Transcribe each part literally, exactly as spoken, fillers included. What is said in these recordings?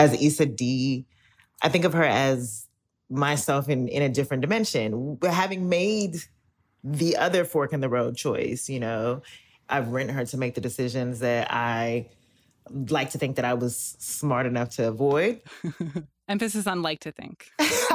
as Issa D, I think of her as myself in, in a different dimension. Having made the other fork in the road choice, you know, I've written her to make the decisions that I like to think that I was smart enough to avoid. Emphasis on like to think.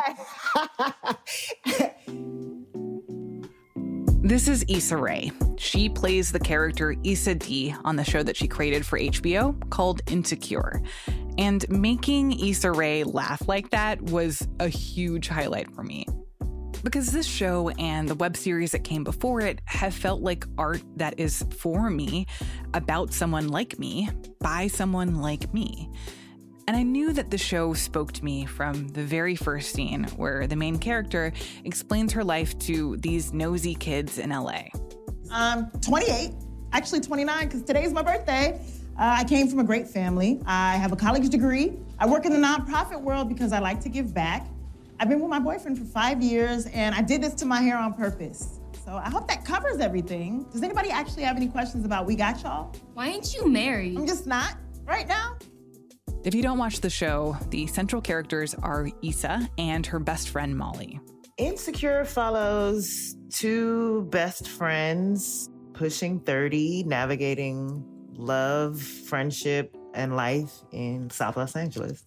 This is Issa Rae. She plays the character Issa D on the show that she created for H B O called Insecure. And making Issa Rae laugh like that was a huge highlight for me. Because this show and the web series that came before it have felt like art that is for me, about someone like me, by someone like me. And I knew that the show spoke to me from the very first scene where the main character explains her life to these nosy kids in L A. I'm twenty-eight, actually twenty-nine, because today's my birthday. Uh, I came from a great family. I have a college degree. I work in the nonprofit world because I like to give back. I've been with my boyfriend for five years, and I did this to my hair on purpose. So I hope that covers everything. Does anybody actually have any questions about We Got Y'all? Why ain't you married? I'm just not right now. If you don't watch the show, the central characters are Issa and her best friend, Molly. Insecure follows two best friends pushing thirty, navigating love, friendship, and life in South Los Angeles.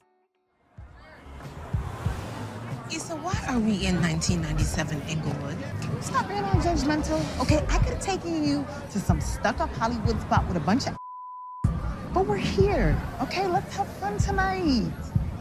Issa, why are we in nineteen ninety-seven Inglewood? Can you stop being all judgmental? Okay, I could have taken you to some stuck-up Hollywood spot with a bunch of but we're here, okay? Let's have fun tonight.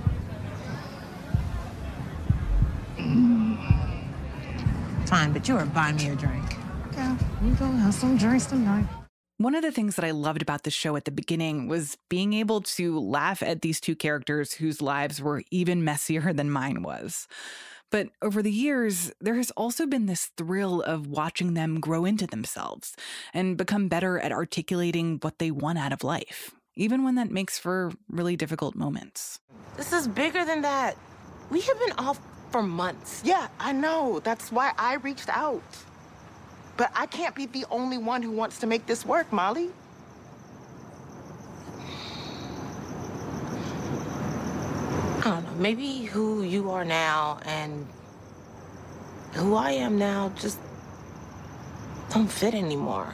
Fine, but you are buying me a drink. Okay, we go have some drinks tonight. One of the things that I loved about the show at the beginning was being able to laugh at these two characters whose lives were even messier than mine was. But over the years, there has also been this thrill of watching them grow into themselves and become better at articulating what they want out of life, even when that makes for really difficult moments. This is bigger than that. We have been off for months. Yeah, I know. That's why I reached out. But I can't be the only one who wants to make this work, Molly. I don't know, maybe who you are now and who I am now just don't fit anymore.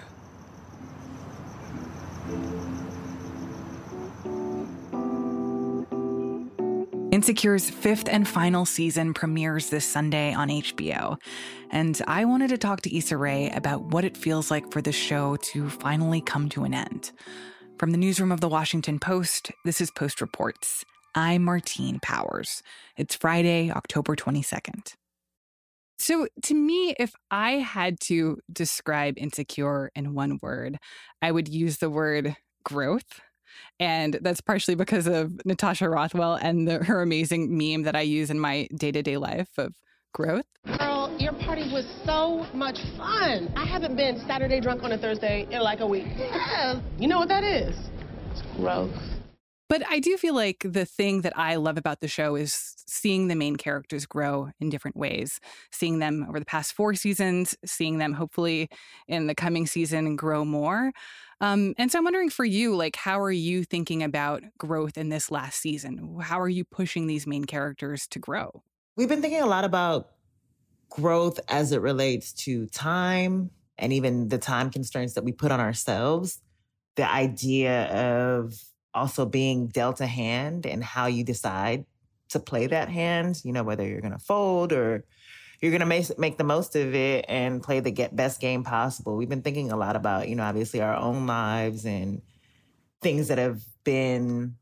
Insecure's fifth and final season premieres this Sunday on H B O, and I wanted to talk to Issa Rae about what it feels like for the show to finally come to an end. From the newsroom of The Washington Post, this is Post Reports. I'm Martine Powers. It's Friday, October twenty-second. So to me, if I had to describe Insecure in one word, I would use the word growth. And that's partially because of Natasha Rothwell and the, her amazing meme that I use in my day-to-day life of growth. Girl, your party was so much fun. I haven't been Saturday drunk on a Thursday in like a week. Yeah, you know what that is? It's growth. But I do feel like the thing that I love about the show is seeing the main characters grow in different ways, seeing them over the past four seasons, seeing them hopefully in the coming season grow more. Um, and so I'm wondering for you, like, how are you thinking about growth in this last season? How are you pushing these main characters to grow? We've been thinking a lot about growth as it relates to time and even the time constraints that we put on ourselves. The idea of also being dealt a hand and how you decide to play that hand, you know, whether you're going to fold or you're going to make, make the most of it and play the get best game possible. We've been thinking a lot about, you know, obviously our own lives and things that have been,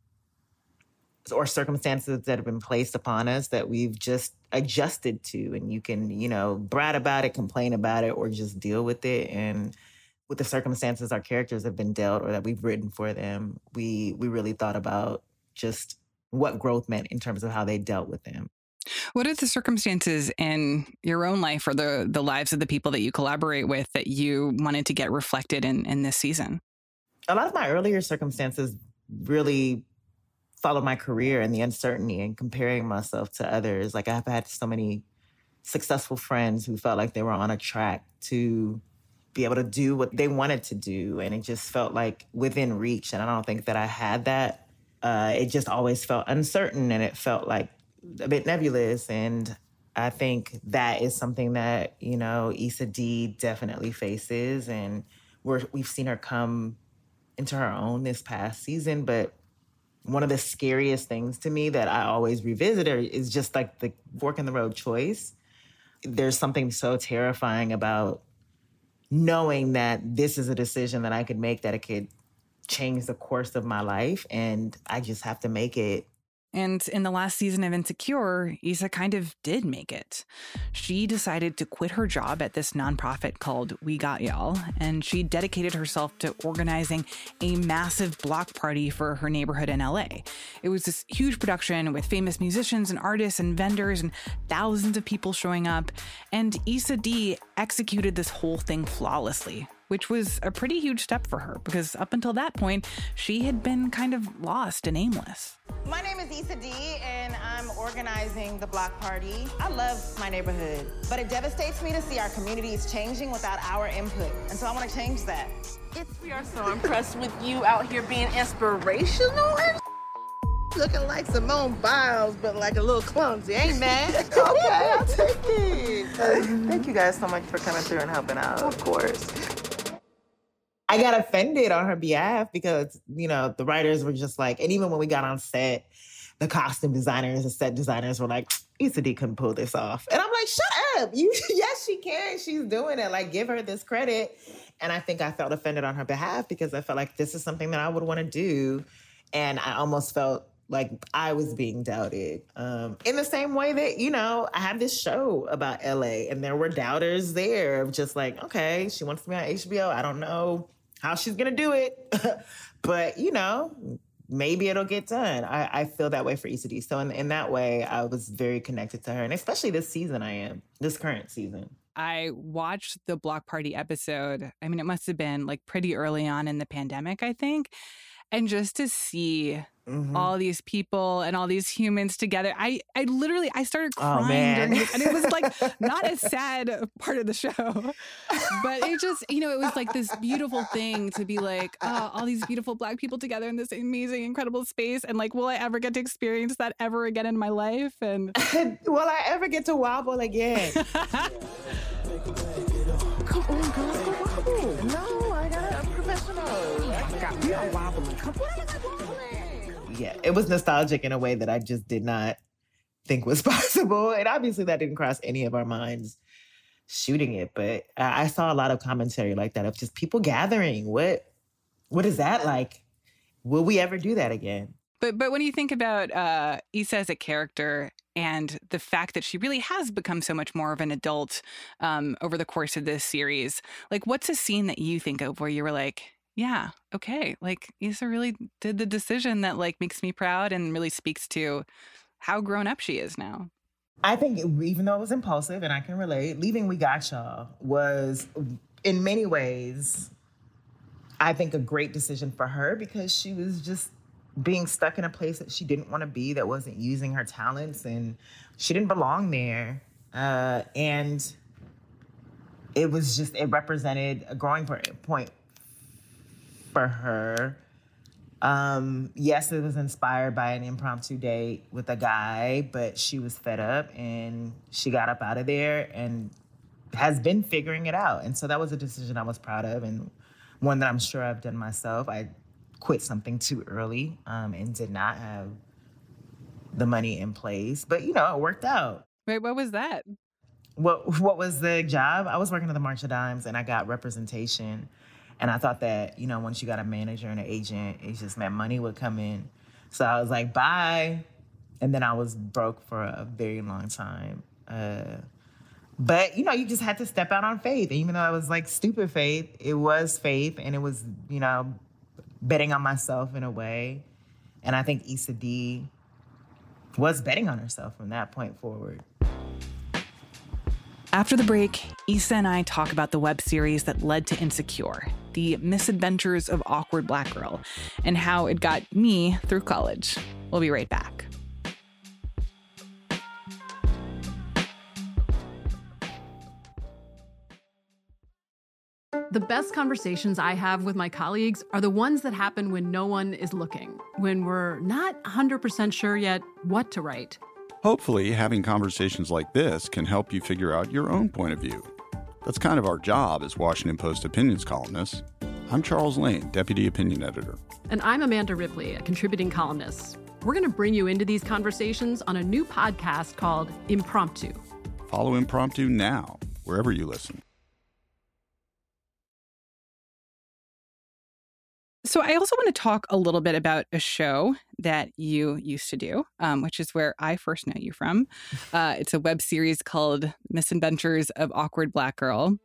or circumstances that have been placed upon us that we've just adjusted to. And you can, you know, brat about it, complain about it, or just deal with it. And with the circumstances our characters have been dealt or that we've written for them, we we really thought about just what growth meant in terms of how they dealt with them. What are the circumstances in your own life or the, the lives of the people that you collaborate with that you wanted to get reflected in, in this season? A lot of my earlier circumstances really followed my career and the uncertainty and comparing myself to others. Like, I've had so many successful friends who felt like they were on a track to be able to do what they wanted to do. And it just felt like within reach. And I don't think that I had that uh, it just always felt uncertain and it felt like a bit nebulous. And I think that is something that, you know, Issa Dee definitely faces. And we're, we've seen her come into her own this past season. But one of the scariest things to me that I always revisit her is just like the fork in the road choice. There's something so terrifying about knowing that this is a decision that I could make, that it could change the course of my life, and I just have to make it. And in the last season of Insecure, Issa kind of did make it. She decided to quit her job at this nonprofit called We Got Y'all, and she dedicated herself to organizing a massive block party for her neighborhood in L A. It was this huge production with famous musicians and artists and vendors and thousands of people showing up. And Issa Dee executed this whole thing flawlessly, which was a pretty huge step for her because up until that point, she had been kind of lost and aimless. My name is Issa Dee, and I'm organizing the block party. I love my neighborhood, but it devastates me to see our communities changing without our input, and so I want to change that. It's, we are so impressed with you out here being inspirational and looking like Simone Biles, but like a little clumsy. Ain't mad. Okay, I'll take it. Thank you guys so much for coming through and helping out. Of course. I got offended on her behalf because, you know, the writers were just like, and even when we got on set, the costume designers and set designers were like, Issa Dee couldn't pull this off. And I'm like, shut up. You, yes, she can. She's doing it. Like, give her this credit. And I think I felt offended on her behalf because I felt like this is something that I would want to do. And I almost felt like I was being doubted. Um, in the same way that, you know, I have this show about L A and there were doubters there of just like, okay, she wants to be on H B O. I don't know how she's going to do it. But, you know, maybe it'll get done. I, I feel that way for Issa Dee. So in, in that way, I was very connected to her. And especially this season I am, this current season. I watched the block party episode. I mean, it must have been like pretty early on in the pandemic, I think. And just to see mm-hmm. all these people and all these humans together, I, I literally, I started crying. Oh, man. During it, and it was like not a sad part of the show, but it just, you know, it was like this beautiful thing to be like, oh, all these beautiful Black people together in this amazing, incredible space. And like, will I ever get to experience that ever again in my life? And will I ever get to wobble again? Come on, girl, go wobble. No, I got a professional. I got me a wobbling. Come on. Yeah, it was nostalgic in a way that I just did not think was possible. And obviously that didn't cross any of our minds shooting it. But I saw a lot of commentary like that of just people gathering. What, what is that like? Will we ever do that again? But but when you think about uh, Issa as a character and the fact that she really has become so much more of an adult um, over the course of this series, like what's a scene that you think of where you were like, yeah, okay, like Issa really did the decision that like makes me proud and really speaks to how grown up she is now? I think it, even though it was impulsive and I can relate, leaving We Got Y'all was in many ways, I think a great decision for her because she was just being stuck in a place that she didn't want to be, that wasn't using her talents, and she didn't belong there. Uh, and it was just, it represented a growing point for her. Um, yes, it was inspired by an impromptu date with a guy, but she was fed up and she got up out of there and has been figuring it out. And so that was a decision I was proud of and one that I'm sure I've done myself. I quit something too early um, and did not have the money in place. But, you know, it worked out. Wait, what was that? What, what was the job? I was working at the March of Dimes and I got representation. And I thought that, you know, once you got a manager and an agent, it just meant money would come in. So I was like, bye. And then I was broke for a very long time. Uh, but, you know, you just had to step out on faith. And even though it was like stupid faith, it was faith. And it was, you know, betting on myself in a way. And I think Issa Dee was betting on herself from that point forward. After the break, Issa and I talk about the web series that led to Insecure, The Misadventures of Awkward Black Girl, and how it got me through college. We'll be right back. The best conversations I have with my colleagues are the ones that happen when no one is looking, when we're not one hundred percent sure yet what to write. Hopefully, having conversations like this can help you figure out your own point of view. That's kind of our job as Washington Post opinions columnists. I'm Charles Lane, Deputy Opinion Editor. And I'm Amanda Ripley, a contributing columnist. We're going to bring you into these conversations on a new podcast called Impromptu. Follow Impromptu now, wherever you listen. So I also want to talk a little bit about a show that you used to do, um, which is where I first know you from. Uh, it's a web series called Misadventures of Awkward Black Girl.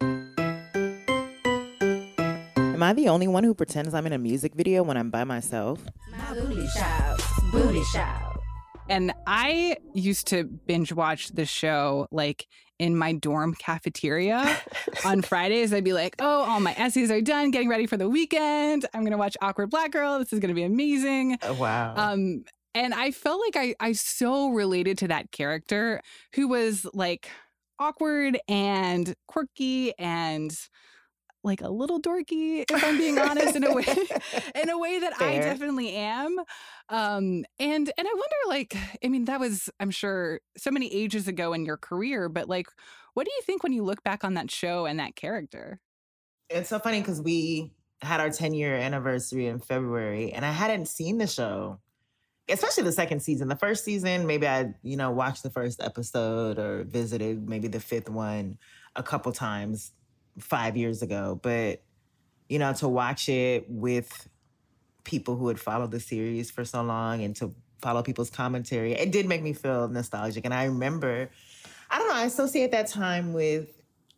Am I the only one who pretends I'm in a music video when I'm by myself? My booty shouts, booty shout. And I used to binge watch the show like in my dorm cafeteria on Fridays. I'd be like, oh, all my essays are done, getting ready for the weekend. I'm going to watch Awkward Black Girl. This is going to be amazing. Oh, wow. Um, and I felt like I, I so related to that character who was like awkward and quirky and like a little dorky, if I'm being honest, in a way, in a way that Fair. I definitely am. Um, and and I wonder, like, I mean, that was, I'm sure, so many ages ago in your career, but like, what do you think when you look back on that show and that character? It's so funny because we had our ten-year anniversary in February, and I hadn't seen the show, especially the second season. The first season, maybe I, you know, watched the first episode or visited maybe the fifth one a couple times five years ago. But, you know, to watch it with people who had followed the series for so long and to follow people's commentary, it did make me feel nostalgic. And I remember, I don't know, I associate that time with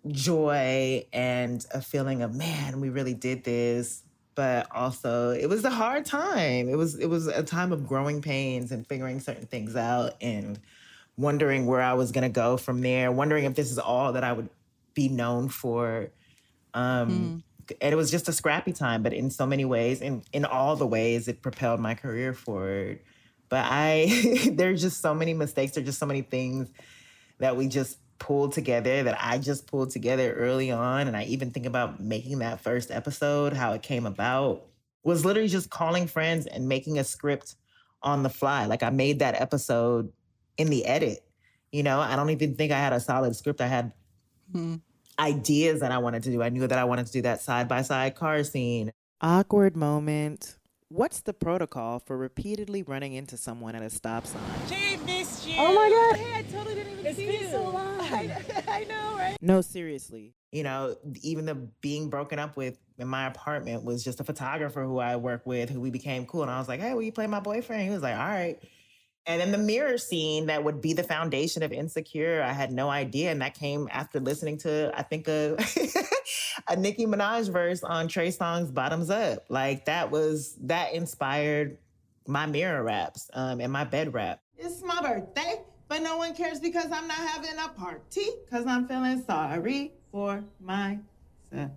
joy and a feeling of, man, we really did this. But also, it was a hard time. It was it was a time of growing pains and figuring certain things out and wondering where I was going to go from there, wondering if this is all that I would be known for. Um, mm. And it was just a scrappy time, but in so many ways, in, in all the ways, it propelled my career forward. But I, there's just so many mistakes. There's just so many things that we just pulled together, that I just pulled together early on. And I even think about making that first episode, how it came about, was literally just calling friends and making a script on the fly. Like I made that episode in the edit. You know, I don't even think I had a solid script. I had mm-hmm. ideas that I wanted to do. I knew that I wanted to do that side-by-side car scene. Awkward moment. What's the protocol for repeatedly running into someone at a stop sign? She missed you. Oh my God. Hey, I totally didn't even it's see been you. so long. I, I know, right? No, seriously. You know, even the being broken up with in my apartment was just a photographer who I work with, who we became cool. And I was like, hey, will you play my boyfriend? He was like, all right. And then the mirror scene that would be the foundation of Insecure, I had no idea. And that came after listening to, I think, a, a Nicki Minaj verse on Trey Songz's Bottoms Up. Like that was, that inspired my mirror raps um, and my bed rap. It's my birthday, but no one cares because I'm not having a party because I'm feeling sorry for myself.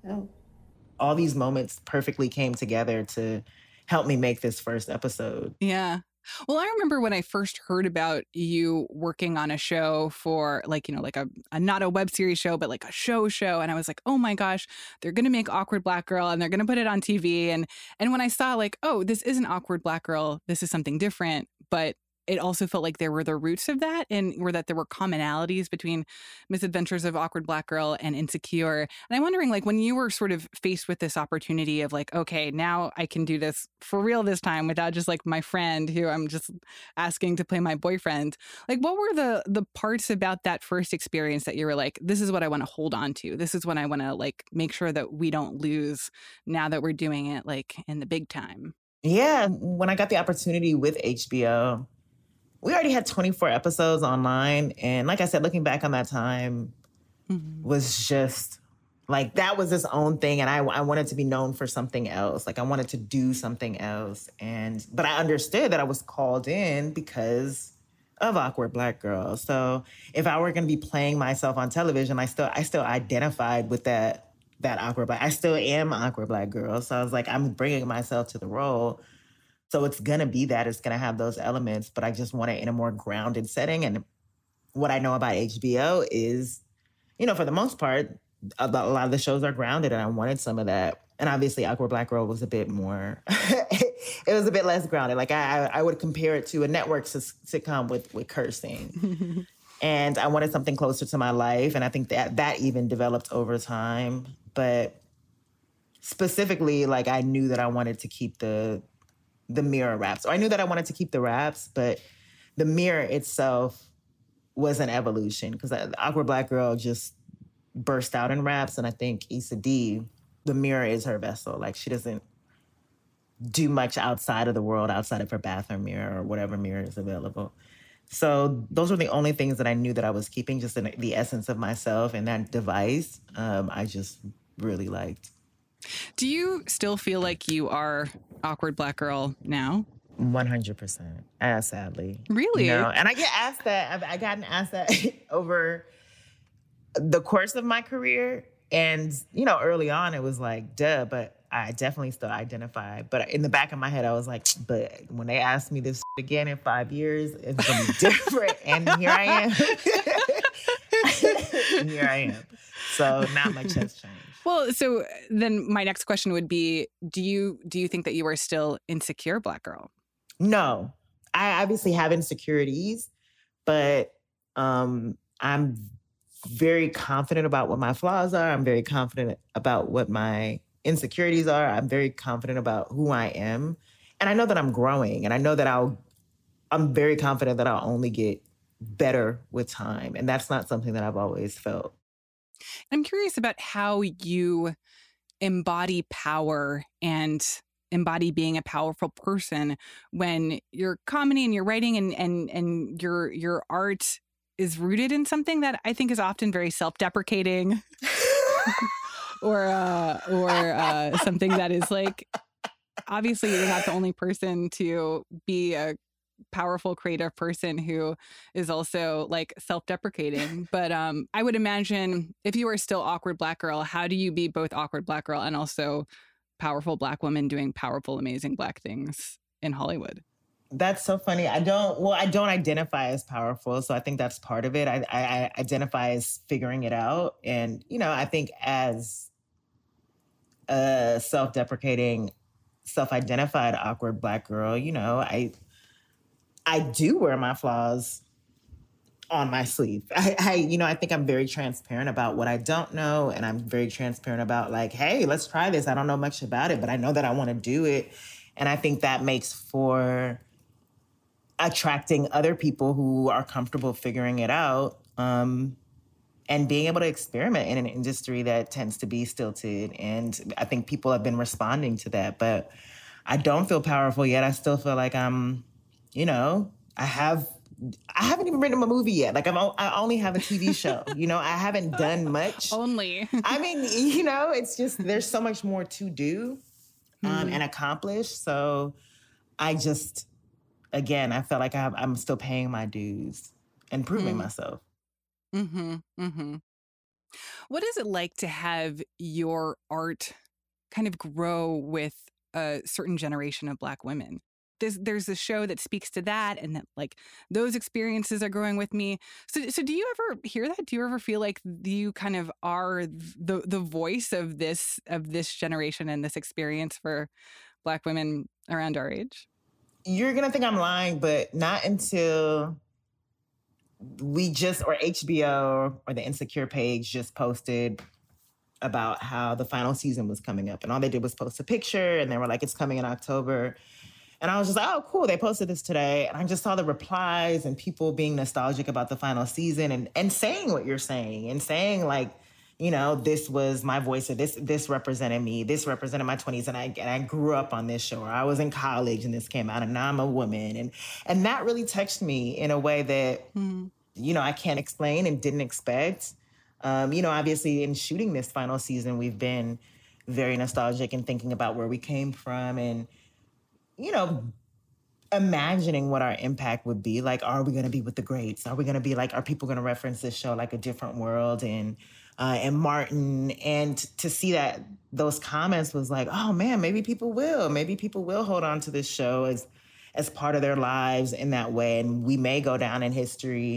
All these moments perfectly came together to help me make this first episode. Yeah. Well, I remember when I first heard about you working on a show for like, you know, like a, a not a web series show, but like a show show. And I was like, oh my gosh, they're going to make Awkward Black Girl and they're going to put it on T V. And and when I saw like, oh, this isn't Awkward Black Girl, this is something different. But it also felt like there were the roots of that and were that there were commonalities between Misadventures of Awkward Black Girl and Insecure. And I'm wondering, like, when you were sort of faced with this opportunity of like, okay, now I can do this for real this time without just like my friend who I'm just asking to play my boyfriend. Like, what were the the parts about that first experience that you were like, this is what I want to hold on to. This is what I want to like make sure that we don't lose now that we're doing it like in the big time? Yeah. When I got the opportunity with H B O, we already had twenty-four episodes online. And like I said, looking back on that time mm-hmm. was just like, that was its own thing. And I, I wanted to be known for something else. Like I wanted to do something else. And, but I understood that I was called in because of Awkward Black Girl. So if I were going to be playing myself on television, I still, I still identified with that, that awkward black, I still am Awkward Black Girl. So I was like, I'm bringing myself to the role. So it's going to be that. It's going to have those elements, but I just want it in a more grounded setting. And what I know about H B O is, you know, for the most part, a lot of the shows are grounded, and I wanted some of that. And obviously, Awkward Black Girl was a bit more, it was a bit less grounded. Like I, I would compare it to a network sitcom with, with cursing. And I wanted something closer to my life. And I think that that even developed over time. But specifically, like I knew that I wanted to keep the, the Mirror raps. Or I knew that I wanted to keep the raps, but the Mirror itself was an evolution, because the Awkward Black Girl just burst out in raps. And I think Issa Dee, the Mirror is her vessel. Like she doesn't do much outside of the world, outside of her bathroom mirror or whatever mirror is available. So those were the only things that I knew that I was keeping, just in the essence of myself, and that device um, I just really liked. Do you still feel like you are Awkward Black Girl now? one hundred percent. Uh, sadly. Really? No. And I get asked that. I've I gotten asked that over the course of my career. And, you know, early on it was like, duh, but I definitely still identify. But in the back of my head, I was like, but when they ask me this again in five years, it's going to be different. And here I am. And here I am. So not much has changed. Well, so then my next question would be, do you do you think that you are still insecure Black girl? No. I obviously have insecurities, but um, I'm very confident about what my flaws are. I'm very confident about what my insecurities are. I'm very confident about who I am. And I know that I'm growing, and I know that I'll, I'm very confident that I'll only get better with time. And that's not something that I've always felt. I'm curious about how you embody power and embody being a powerful person when your comedy and your writing and and and your your art is rooted in something that I think is often very self-deprecating or uh, or uh, something that is like, obviously you're not the only person to be a powerful creative person who is also like self-deprecating. But um, I would imagine if you are still Awkward Black Girl, how do you be both Awkward Black Girl and also powerful Black woman doing powerful, amazing Black things in Hollywood? That's so funny. I don't, well, I don't identify as powerful. So I think that's part of it. I, I, I identify as figuring it out. And, you know, I think as a self-deprecating, self-identified awkward Black girl, you know, I, I do wear my flaws on my sleeve. I, I, you know, I think I'm very transparent about what I don't know. And I'm very transparent about like, hey, let's try this. I don't know much about it, but I know that I want to do it. And I think that makes for attracting other people who are comfortable figuring it out um, and being able to experiment in an industry that tends to be stilted. And I think people have been responding to that, but I don't feel powerful yet. I still feel like I'm, you know, I have, I haven't even written a movie yet. Like I'm, I only have a T V show, you know, I haven't done much. Only. I mean, you know, it's just, there's so much more to do um, mm. and accomplish. So I just, again, I felt like I have, I'm still paying my dues and proving mm. myself. Mm-hmm. Mm-hmm. What is it like to have your art kind of grow with a certain generation of Black women? There's, there's a show that speaks to that, and that like those experiences are growing with me. So, so do you ever hear that? Do you ever feel like you kind of are the the voice of this of this generation and this experience for Black women around our age? You're gonna think I'm lying, but not until we just, or H B O or the Insecure page just posted about how the final season was coming up, and all they did was post a picture, and they were like, "It's coming in October." And I was just like, oh, cool, they posted this today. And I just saw the replies and people being nostalgic about the final season and, and saying what you're saying and saying like, you know, this was my voice, or this this represented me, this represented my twenties, and I and I grew up on this show, or I was in college and this came out, and now I'm a woman. And and that really touched me in a way that, mm-hmm. you know, I can't explain and didn't expect. Um, you know, obviously in shooting this final season, we've been very nostalgic and thinking about where we came from and, you know, imagining what our impact would be. Like, are we going to be with the greats? Are we going to be like, are people going to reference this show like A Different World and uh, and Martin? And to see that those comments was like, oh man, maybe people will. Maybe people will hold on to this show as as part of their lives in that way. And we may go down in history,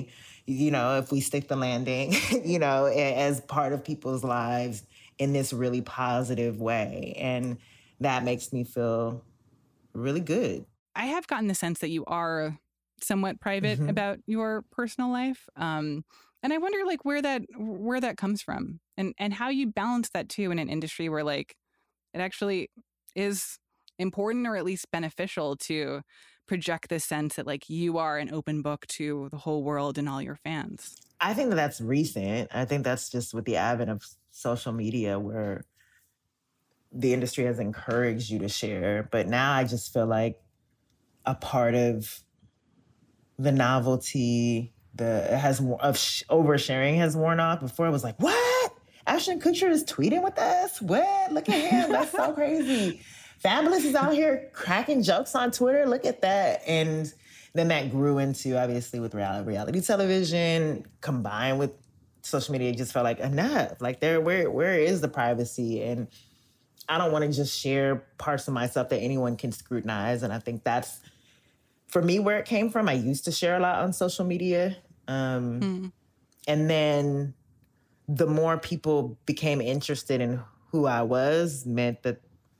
you know, if we stick the landing, you know, as part of people's lives in this really positive way. And that makes me feel really good. I have gotten the sense that you are somewhat private mm-hmm. about your personal life. Um, and I wonder like where that where that comes from and, and how you balance that too in an industry where like it actually is important or at least beneficial to project this sense that like you are an open book to the whole world and all your fans. I think that that's recent. I think that's just with the advent of social media where the industry has encouraged you to share. But now I just feel like a part of the novelty, the has of sh- oversharing has worn off. Before I was like, what? Ashton Kutcher is tweeting with us? What? Look at him. That's so crazy. Fabulous is out here cracking jokes on Twitter. Look at that. And then that grew into, obviously, with reality, reality television, combined with social media, it just felt like enough. Like, there, where, where is the privacy? And I don't want to just share parts of myself that anyone can scrutinize. And I think that's, for me, where it came from. I used to share a lot on social media. Um, mm. And then the more people became interested in who I was, meant that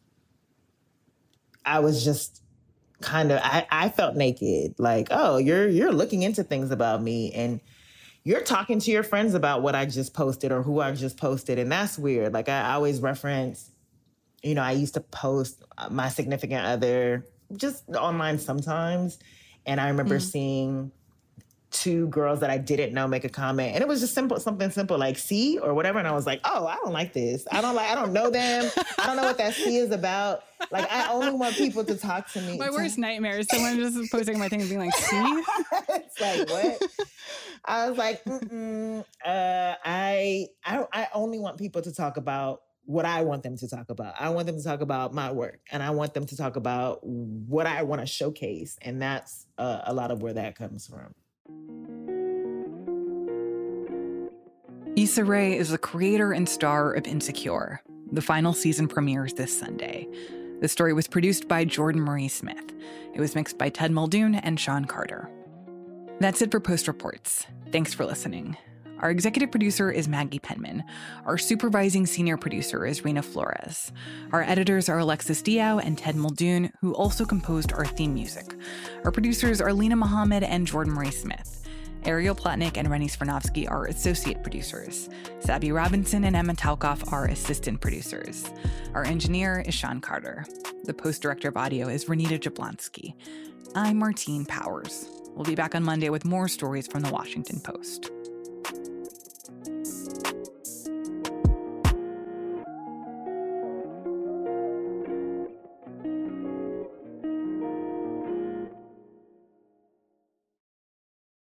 I was just kind of, I, I felt naked. Like, oh, you're you're looking into things about me and you're talking to your friends about what I just posted or who I just posted. And that's weird. Like, I always reference, you know, I used to post my significant other just online sometimes. And I remember mm. seeing two girls that I didn't know make a comment. And it was just simple, something simple like see or whatever. And I was like, oh, I don't like this. I don't like, I don't know them. I don't know what that see is about. Like, I only want people to talk to me. My worst nightmare is someone just posting my thing and being like, see? It's like, what? I was like, mm-mm. Uh, I, I, I only want people to talk about what I want them to talk about. I want them to talk about my work and I want them to talk about what I want to showcase. And that's uh, a lot of where that comes from. Issa Rae is the creator and star of Insecure. The final season premieres this Sunday. The story was produced by Jordan Marie Smith. It was mixed by Ted Muldoon and Sean Carter. That's it for Post Reports. Thanks for listening. Our executive producer is Maggie Penman. Our supervising senior producer is Rena Flores. Our editors are Alexis Diao and Ted Muldoon, who also composed our theme music. Our producers are Lena Mohammed and Jordan Marie Smith. Ariel Plotnick and Rennie Svirnovsky are associate producers. Sabby Robinson and Emma Talkoff are assistant producers. Our engineer is Sean Carter. The post director of audio is Renita Jablonski. I'm Martine Powers. We'll be back on Monday with more stories from the Washington Post.